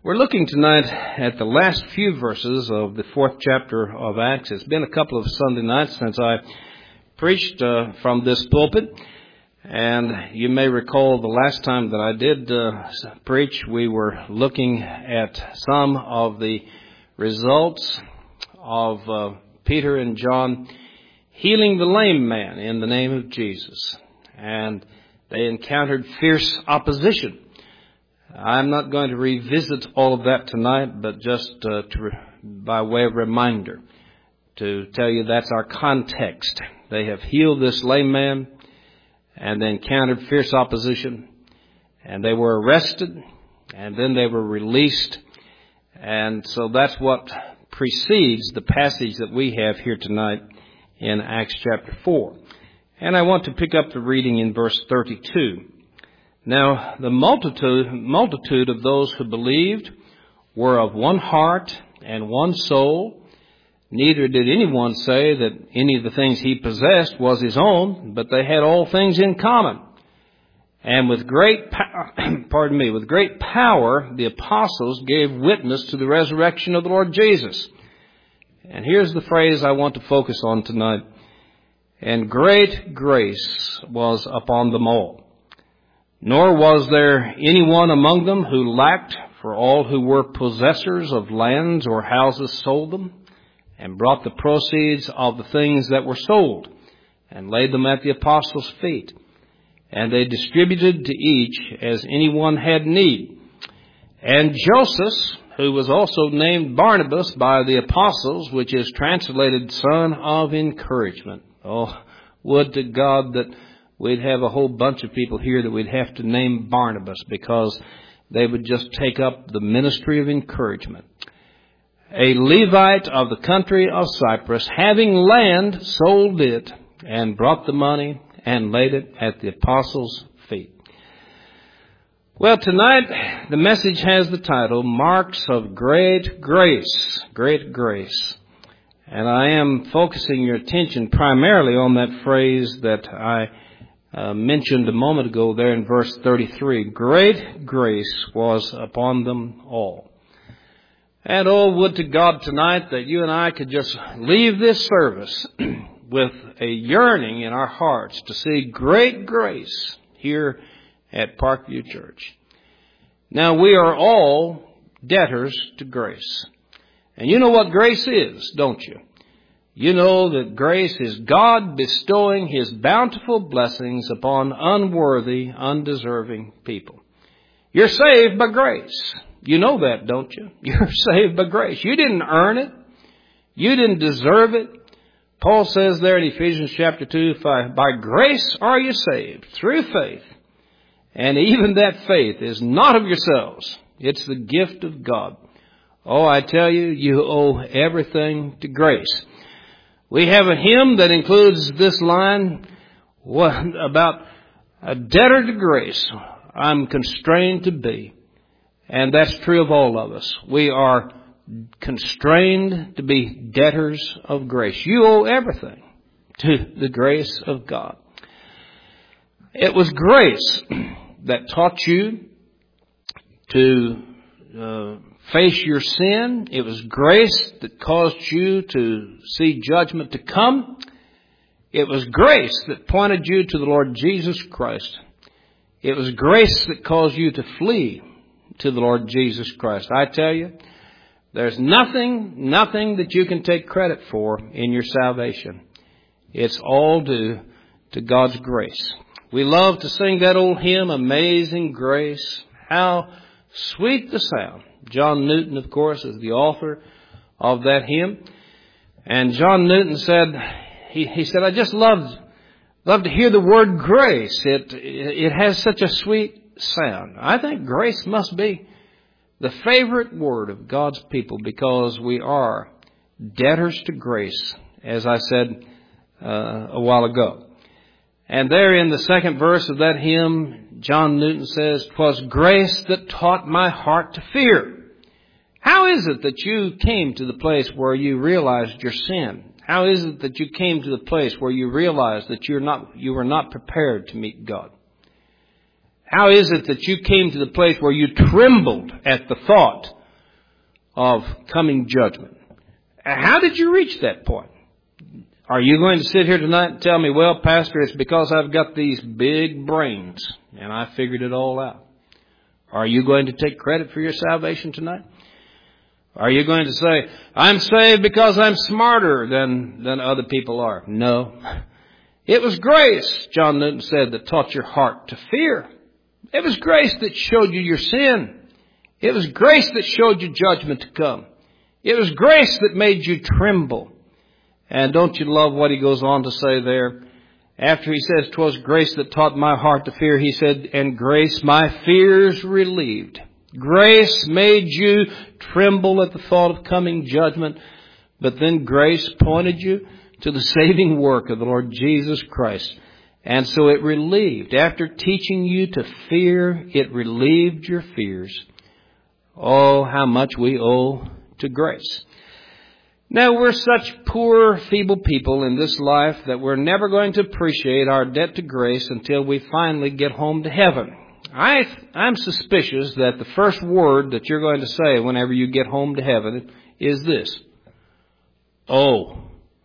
We're looking tonight at the last few verses of the 4th chapter of Acts. It's been a couple of Sunday nights since I preached from this pulpit. And you may recall the last time that I did preach, we were looking at some of the results of Peter and John healing the lame man in the name of Jesus. And they encountered fierce opposition. I'm not going to revisit all of that tonight, but just by way of reminder to tell you that's our context. They have healed this lame man, and they encountered fierce opposition, and they were arrested, and then they were released. And so that's what precedes the passage that we have here tonight in Acts chapter 4. And I want to pick up the reading in verse 32. Now, the multitude of those who believed were of one heart and one soul. Neither did anyone say that any of the things he possessed was his own, but they had all things in common. And with great power, the apostles gave witness to the resurrection of the Lord Jesus. And here's the phrase I want to focus on tonight. And great grace was upon them all. Nor was there anyone among them who lacked, for all who were possessors of lands or houses sold them, and brought the proceeds of the things that were sold, and laid them at the apostles' feet. And they distributed to each as anyone had need. And Joseph, who was also named Barnabas by the apostles, which is translated son of encouragement. Oh, would to God that we'd have a whole bunch of people here that we'd have to name Barnabas, because they would just take up the ministry of encouragement. A Levite of the country of Cyprus, having land, sold it, and brought the money and laid it at the apostles' feet. Well, tonight the message has the title, Marks of Great Grace. Great Grace. And I am focusing your attention primarily on that phrase that I mentioned a moment ago there in verse 33. Great grace was upon them all. And oh, would to God tonight that you and I could just leave this service with a yearning in our hearts to see great grace here at Parkview Church. Now, we are all debtors to grace. And you know what grace is, don't you? You know that grace is God bestowing His bountiful blessings upon unworthy, undeserving people. You're saved by grace. You know that, don't you? You're saved by grace. You didn't earn it. You didn't deserve it. Paul says there in Ephesians chapter 2, by grace are you saved through faith. And even that faith is not of yourselves. It's the gift of God. Oh, I tell you, you owe everything to grace. We have a hymn that includes this line about a debtor to grace. I'm constrained to be. And that's true of all of us. We are constrained to be debtors of grace. You owe everything to the grace of God. It was grace that taught you to face your sin. It was grace that caused you to see judgment to come. It was grace that pointed you to the Lord Jesus Christ. It was grace that caused you to flee to the Lord Jesus Christ. I tell you, there's nothing that you can take credit for in your salvation. It's all due to God's grace. We love to sing that old hymn, Amazing Grace. How sweet the sound. John Newton, of course, is the author of that hymn. And John Newton said, he said, I just love to hear the word grace. It has such a sweet sound. I think grace must be the favorite word of God's people, because we are debtors to grace, as I said a while ago. And there in the second verse of that hymn, John Newton says, "'Twas grace that taught my heart to fear." How is it that you came to the place where you realized your sin? How is it that you came to the place where you realized that you were not prepared to meet God? How is it that you came to the place where you trembled at the thought of coming judgment. How did you reach that point? Are you going to sit here tonight and tell me, well, Pastor, it's because I've got these big brains and I figured it all out? Are you going to take credit for your salvation tonight? Are you going to say, I'm saved because I'm smarter than other people are? No. It was grace, John Newton said, that taught your heart to fear. It was grace that showed you your sin. It was grace that showed you judgment to come. It was grace that made you tremble. And don't you love what he goes on to say there? After he says, 'twas grace that taught my heart to fear, he said, and grace my fears relieved. Grace made you tremble at the thought of coming judgment, but then grace pointed you to the saving work of the Lord Jesus Christ. And so it relieved. After teaching you to fear, it relieved your fears. Oh, how much we owe to grace. Now, we're such poor, feeble people in this life that we're never going to appreciate our debt to grace until we finally get home to heaven. I'm suspicious that the first word that you're going to say whenever you get home to heaven is this. Oh.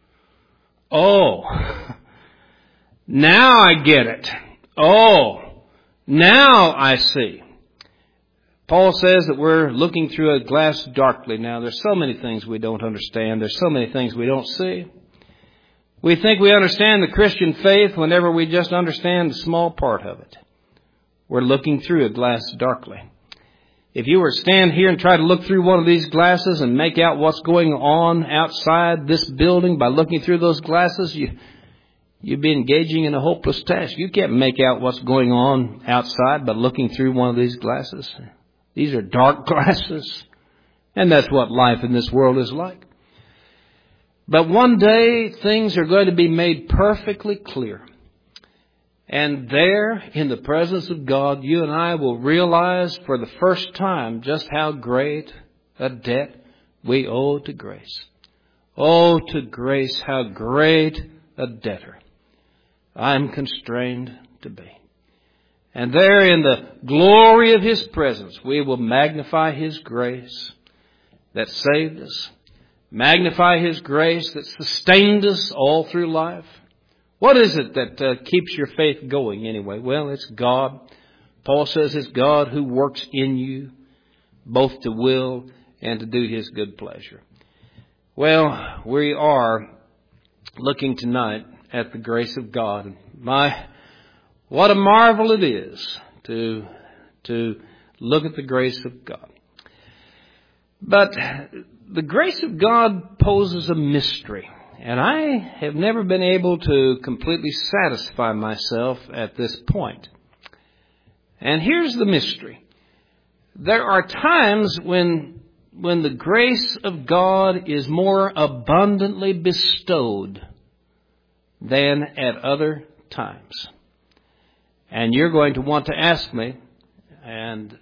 Now I get it. Oh. Now I see. Paul says that we're looking through a glass darkly now. There's so many things we don't understand. There's so many things we don't see. We think we understand the Christian faith whenever we just understand a small part of it. We're looking through a glass darkly. If you were to stand here and try to look through one of these glasses and make out what's going on outside this building by looking through those glasses, you'd be engaging in a hopeless task. You can't make out what's going on outside by looking through one of these glasses. These are dark glasses. And that's what life in this world is like. But one day, things are going to be made perfectly clear. And there, in the presence of God, you and I will realize for the first time just how great a debt we owe to grace. Oh, to grace, how great a debtor I'm constrained to be. And there in the glory of His presence, we will magnify His grace that saved us. Magnify His grace that sustained us all through life. What is it that keeps your faith going anyway? Well, it's God. Paul says it's God who works in you, both to will and to do His good pleasure. Well, we are looking tonight at the grace of God. What a marvel it is to look at the grace of God. But the grace of God poses a mystery. And I have never been able to completely satisfy myself at this point. And here's the mystery. There are times when the grace of God is more abundantly bestowed than at other times. And you're going to want to ask me, and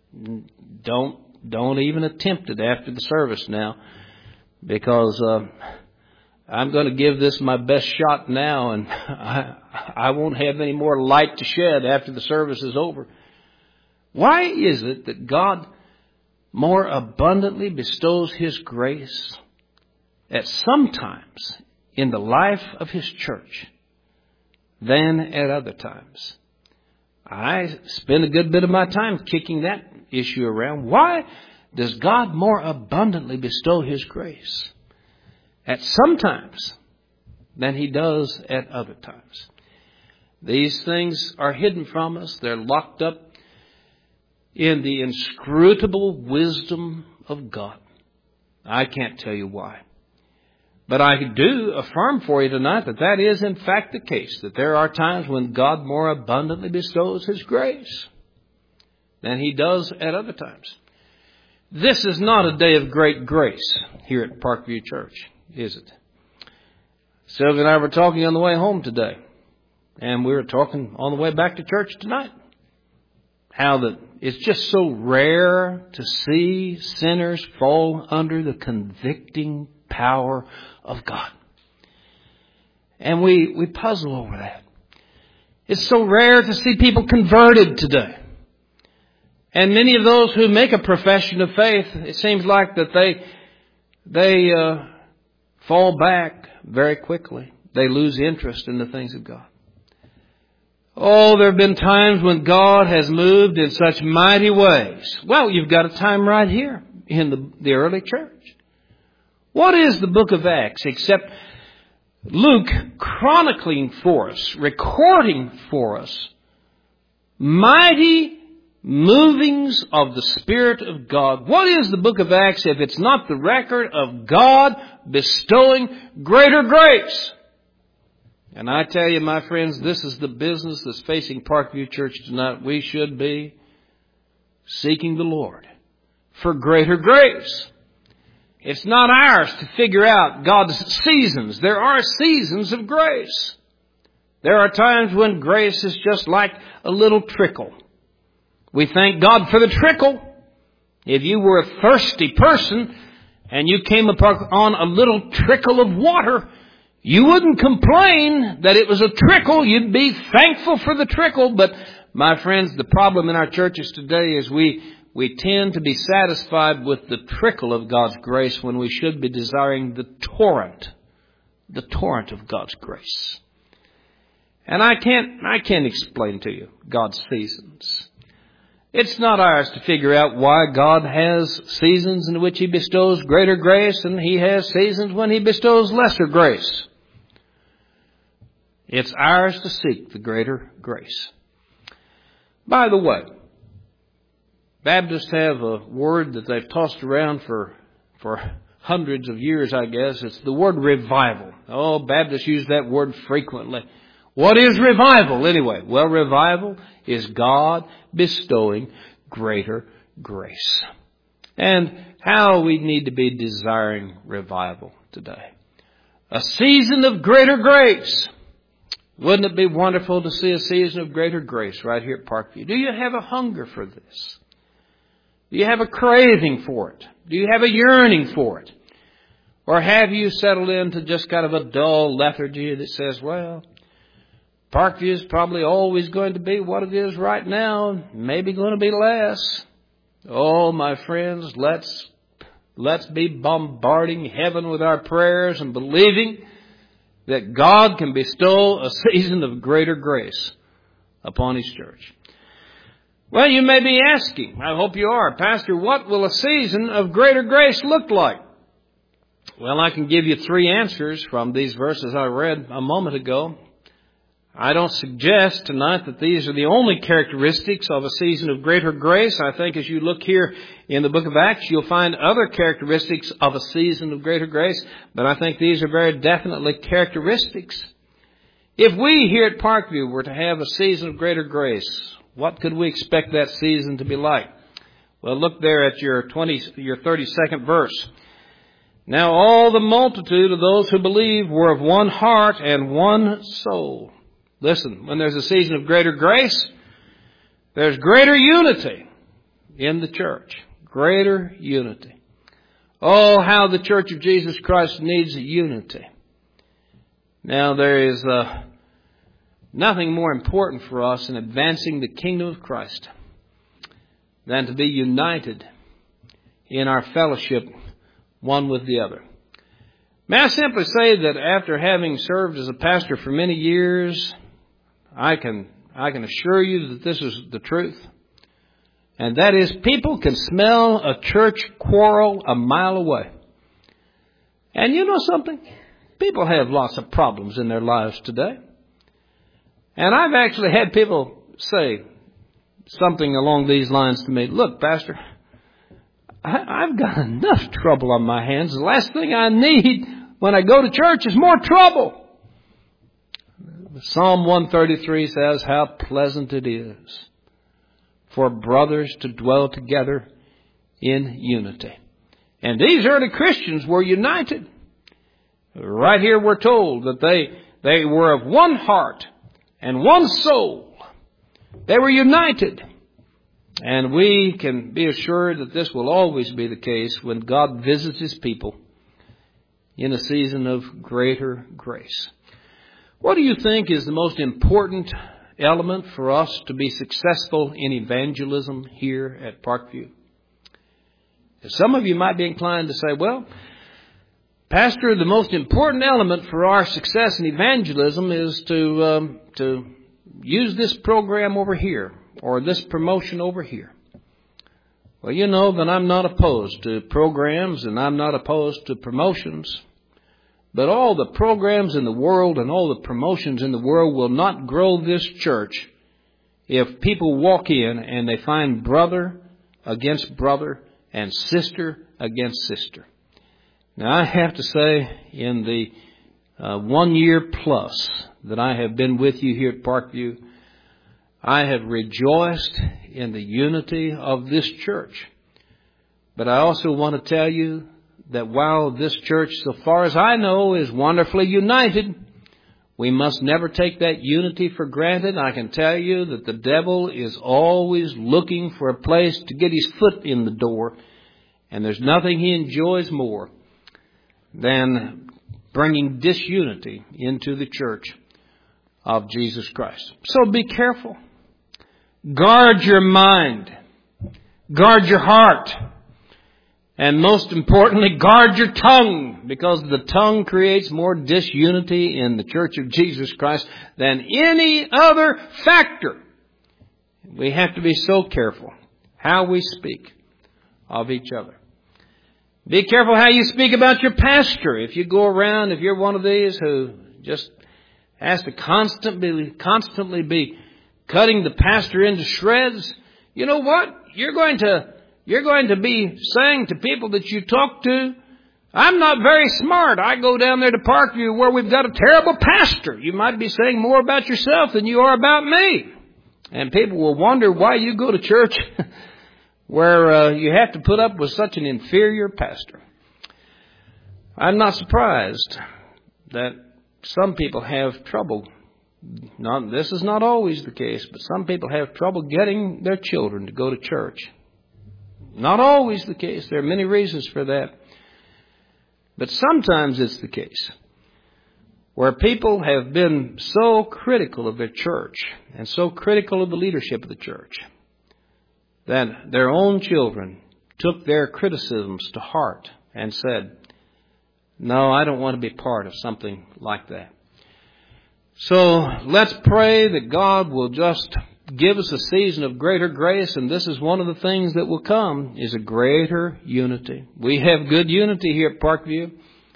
don't even attempt it after the service now, because I'm going to give this my best shot now, and I won't have any more light to shed after the service is over. Why is it that God more abundantly bestows His grace at some times in the life of His church than at other times? I spend a good bit of my time kicking that issue around. Why does God more abundantly bestow His grace at some times than He does at other times? These things are hidden from us. They're locked up in the inscrutable wisdom of God. I can't tell you why. But I do affirm for you tonight that is in fact the case, that there are times when God more abundantly bestows His grace than He does at other times. This is not a day of great grace here at Parkview Church, is it? Sylvia and I were talking on the way home today, and we were talking on the way back to church tonight. How that it's just so rare to see sinners fall under the convicting power of God. And we puzzle over that. It's so rare to see people converted today. And many of those who make a profession of faith, it seems like that they fall back very quickly. They lose interest in the things of God. Oh, there have been times when God has moved in such mighty ways. Well, you've got a time right here in the early church. What is the book of Acts except Luke chronicling for us, recording for us, mighty movings of the Spirit of God? What is the book of Acts if it's not the record of God bestowing greater grace? And I tell you, my friends, this is the business that's facing Parkview Church tonight. We should be seeking the Lord for greater grace. It's not ours to figure out God's seasons. There are seasons of grace. There are times when grace is just like a little trickle. We thank God for the trickle. If you were a thirsty person and you came upon a little trickle of water, you wouldn't complain that it was a trickle. You'd be thankful for the trickle. But, my friends, the problem in our churches today is we tend to be satisfied with the trickle of God's grace when we should be desiring the torrent of God's grace. And I can't explain to you God's seasons. It's not ours to figure out why God has seasons in which He bestows greater grace and He has seasons when He bestows lesser grace. It's ours to seek the greater grace. By the way, Baptists have a word that they've tossed around for hundreds of years, I guess. It's the word revival. Oh, Baptists use that word frequently. What is revival anyway? Well, revival is God bestowing greater grace. And how we need to be desiring revival today. A season of greater grace. Wouldn't it be wonderful to see a season of greater grace right here at Parkview? Do you have a hunger for this? Do you have a craving for it? Do you have a yearning for it? Or have you settled into just kind of a dull lethargy that says, well, Parkview is probably always going to be what it is right now, maybe going to be less. Oh, my friends, let's be bombarding heaven with our prayers and believing that God can bestow a season of greater grace upon His church. Well, you may be asking, I hope you are, Pastor, what will a season of greater grace look like? Well, I can give you 3 answers from these verses I read a moment ago. I don't suggest tonight that these are the only characteristics of a season of greater grace. I think as you look here in the book of Acts, you'll find other characteristics of a season of greater grace. But I think these are very definitely characteristics. If we here at Parkview were to have a season of greater grace, what could we expect that season to be like? Well, look there at your 32nd verse. Now all the multitude of those who believed were of one heart and one soul. Listen, when there's a season of greater grace, there's greater unity in the church. Greater unity. Oh, how the Church of Jesus Christ needs unity. Now, there is nothing more important for us in advancing the kingdom of Christ than to be united in our fellowship one with the other. May I simply say that after having served as a pastor for many years, I can assure you that this is the truth. And that is, people can smell a church quarrel a mile away. And you know something? People have lots of problems in their lives today. And I've actually had people say something along these lines to me. Look, Pastor, I've got enough trouble on my hands. The last thing I need when I go to church is more trouble. Psalm 133 says, how pleasant it is for brothers to dwell together in unity. And these early Christians were united. Right here we're told that they were of one heart and one soul. They were united. And we can be assured that this will always be the case when God visits His people in a season of greater grace. What do you think is the most important element for us to be successful in evangelism here at Parkview? Some of you might be inclined to say, well, Pastor, the most important element for our success in evangelism is to use this program over here or this promotion over here. Well, you know that I'm not opposed to programs and I'm not opposed to promotions. But all the programs in the world and all the promotions in the world will not grow this church if people walk in and they find brother against brother and sister against sister. Now, I have to say, in the 1 year plus that I have been with you here at Parkview, I have rejoiced in the unity of this church. But I also want to tell you that while this church, so far as I know, is wonderfully united, we must never take that unity for granted. I can tell you that the devil is always looking for a place to get his foot in the door, and there's nothing he enjoys more than bringing disunity into the church of Jesus Christ. So be careful. Guard your mind. Guard your heart. And most importantly, guard your tongue, because the tongue creates more disunity in the Church of Jesus Christ than any other factor. We have to be so careful how we speak of each other. Be careful how you speak about your pastor. If you go around, if you're one of these who just has to constantly be cutting the pastor into shreds, you know what? You're going to be saying to people that you talk to, I'm not very smart. I go down there to Parkview where we've got a terrible pastor. You might be saying more about yourself than you are about me. And people will wonder why you go to church where you have to put up with such an inferior pastor. I'm not surprised that some people have trouble. This is not always the case, but some people have trouble getting their children to go to church. Not always the case. There are many reasons for that. But sometimes it's the case where people have been so critical of their church and so critical of the leadership of the church that their own children took their criticisms to heart and said, no, I don't want to be part of something like that. So let's pray that God will just give us a season of greater grace, and this is one of the things that will come, is a greater unity. We have good unity here at Parkview,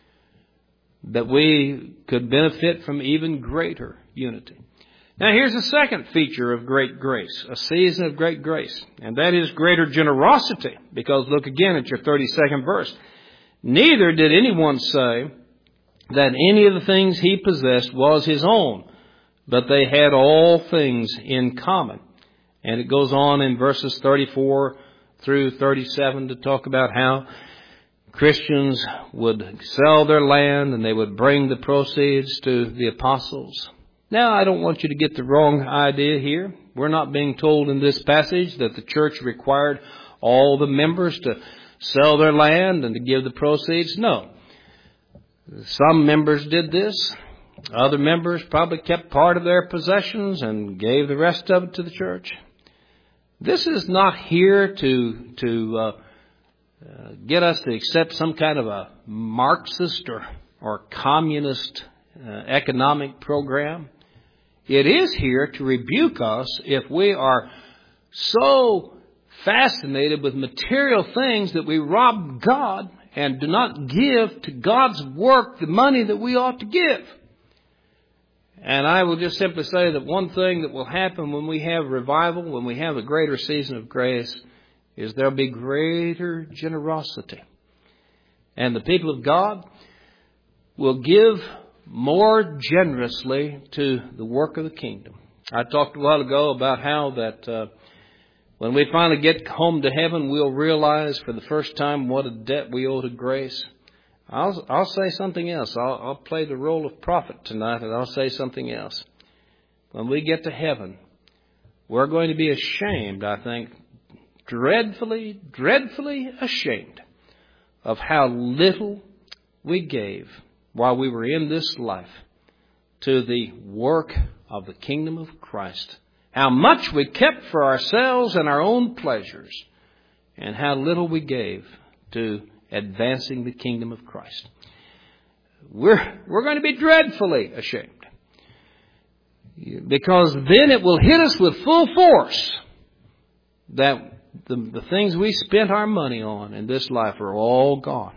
but we could benefit from even greater unity. Now here's the second feature of great grace, a season of great grace, and that is greater generosity, because look again at your 32nd verse. Neither did anyone say that any of the things he possessed was his own, but they had all things in common. And it goes on in verses 34 through 37 to talk about how Christians would sell their land and they would bring the proceeds to the apostles. Now, I don't want you to get the wrong idea here. We're not being told in this passage that the church required all the members to sell their land and to give the proceeds. No. Some members did this. Other members probably kept part of their possessions and gave the rest of it to the church. This is not here to get us to accept some kind of a Marxist or communist economic program. It is here to rebuke us if we are so fascinated with material things that we rob God and do not give to God's work the money that we ought to give. And I will just simply say that one thing that will happen when we have revival, when we have a greater season of grace, is there'll be greater generosity. And the people of God will give more generously to the work of the kingdom. I talked a while ago about how that when we finally get home to heaven, we'll realize for the first time what a debt we owe to grace. I'll say something else. I'll play the role of prophet tonight, and I'll say something else. When we get to heaven, we're going to be ashamed, I think, dreadfully, dreadfully ashamed of how little we gave while we were in this life to the work of the kingdom of Christ. How much we kept for ourselves and our own pleasures, and how little we gave to advancing the kingdom of Christ. We're going to be dreadfully ashamed. Because then it will hit us with full force that the things we spent our money on in this life are all gone.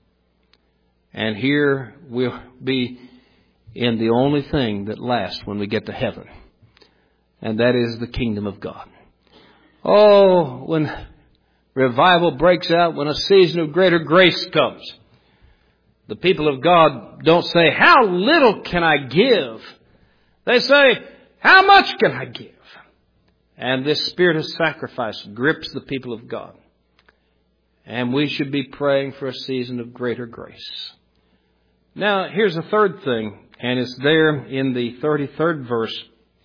And here we'll be in the only thing that lasts when we get to heaven. And that is the kingdom of God. Oh, when revival breaks out, when a season of greater grace comes, the people of God don't say, how little can I give? They say, how much can I give? And this spirit of sacrifice grips the people of God. And we should be praying for a season of greater grace. Now, here's a third thing, and it's there in the 33rd verse.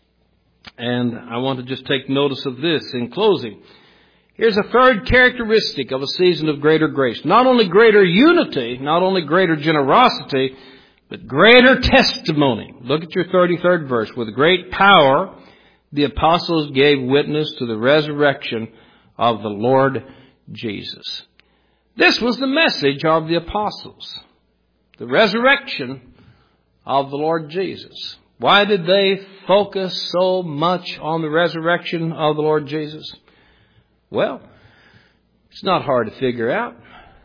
And I want to just take notice of this in closing. Here's a third characteristic of a season of greater grace. Not only greater unity, not only greater generosity, but greater testimony. Look at your 33rd verse. With great power, the apostles gave witness to the resurrection of the Lord Jesus. This was the message of the apostles. The resurrection of the Lord Jesus. Why did they focus so much on the resurrection of the Lord Jesus? Well, it's not hard to figure out.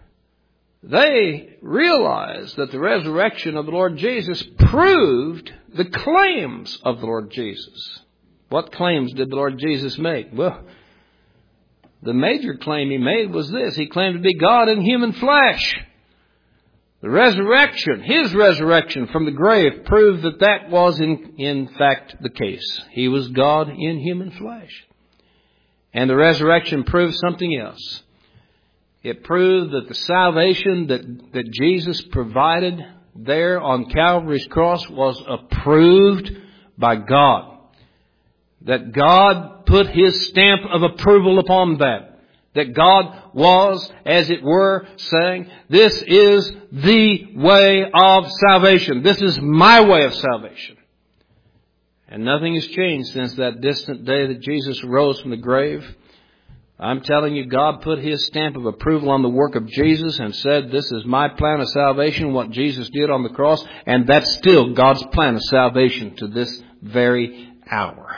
They realized that the resurrection of the Lord Jesus proved the claims of the Lord Jesus. What claims did the Lord Jesus make? Well, the major claim he made was this. He claimed to be God in human flesh. The resurrection, his resurrection from the grave, proved that that was in fact the case. He was God in human flesh. And the resurrection proved something else. It proved that the salvation that Jesus provided there on Calvary's cross was approved by God. That God put his stamp of approval upon that. That God was, as it were, saying, this is the way of salvation. This is my way of salvation. And nothing has changed since that distant day that Jesus rose from the grave. I'm telling you, God put his stamp of approval on the work of Jesus and said, this is my plan of salvation, what Jesus did on the cross. And that's still God's plan of salvation to this very hour.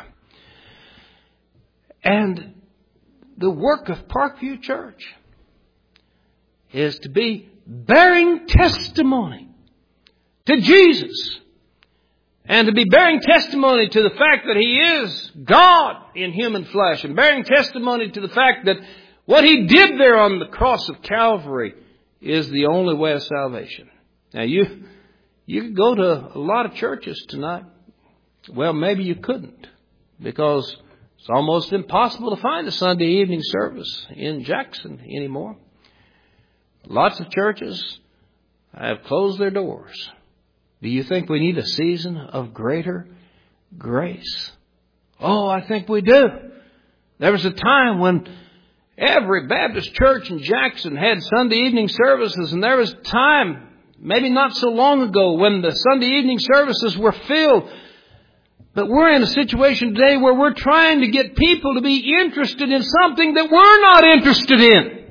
And the work of Parkview Church is to be bearing testimony to Jesus. And to be bearing testimony to the fact that he is God in human flesh. And bearing testimony to the fact that what he did there on the cross of Calvary is the only way of salvation. Now you could go to a lot of churches tonight. Well, maybe you couldn't. Because it's almost impossible to find a Sunday evening service in Jackson anymore. Lots of churches have closed their doors. Do you think we need a season of greater grace? Oh, I think we do. There was a time when every Baptist church in Jackson had Sunday evening services, and there was a time, maybe not so long ago, when the Sunday evening services were filled. But we're in a situation today where we're trying to get people to be interested in something that we're not interested in.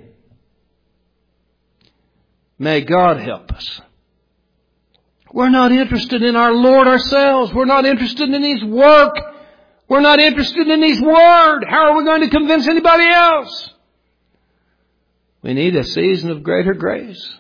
May God help us. We're not interested in our Lord ourselves. We're not interested in his work. We're not interested in his word. How are we going to convince anybody else? We need a season of greater grace.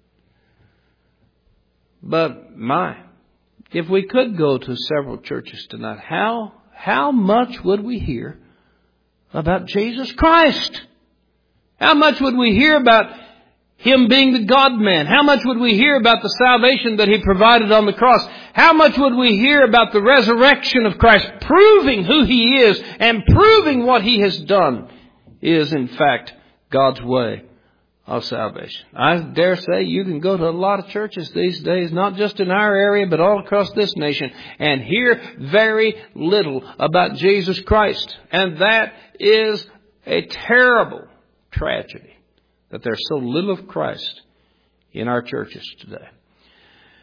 But if we could go to several churches tonight, how much would we hear about Jesus Christ? How much would we hear about him being the God-man? How much would we hear about the salvation that he provided on the cross? How much would we hear about the resurrection of Christ, proving who he is and proving what he has done is in fact God's way of salvation? I dare say you can go to a lot of churches these days, not just in our area, but all across this nation, and hear very little about Jesus Christ. And that is a terrible tragedy, that there's so little of Christ in our churches today.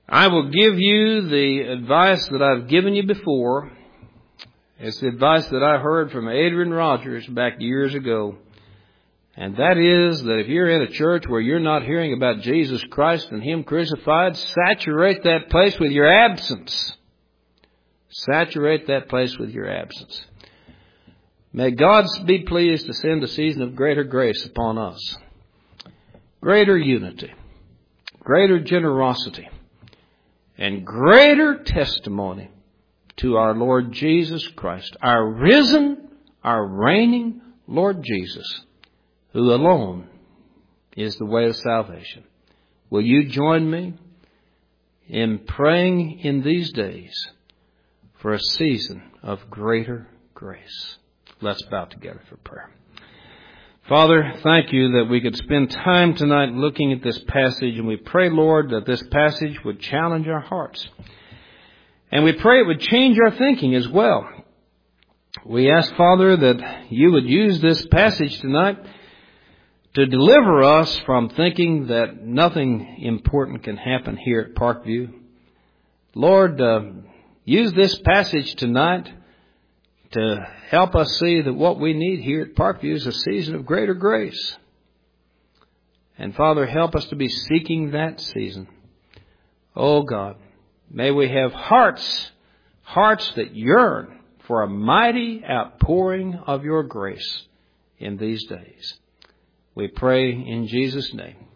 I will give you the advice that I've given you before. It's the advice that I heard from Adrian Rogers back years ago. And that is that if you're in a church where you're not hearing about Jesus Christ and Him crucified, saturate that place with your absence. Saturate that place with your absence. May God be pleased to send a season of greater grace upon us. Greater unity, greater generosity, and greater testimony to our Lord Jesus Christ, our risen, our reigning Lord Jesus, who alone is the way of salvation. Will you join me in praying in these days for a season of greater grace? Let's bow together for prayer. Father, thank you that we could spend time tonight looking at this passage, and we pray, Lord, that this passage would challenge our hearts. And we pray it would change our thinking as well. We ask, Father, that you would use this passage tonight to deliver us from thinking that nothing important can happen here at Parkview. Lord, use this passage tonight to help us see that what we need here at Parkview is a season of greater grace. And Father, help us to be seeking that season. Oh God, may we have hearts that yearn for a mighty outpouring of your grace in these days. We pray in Jesus' name.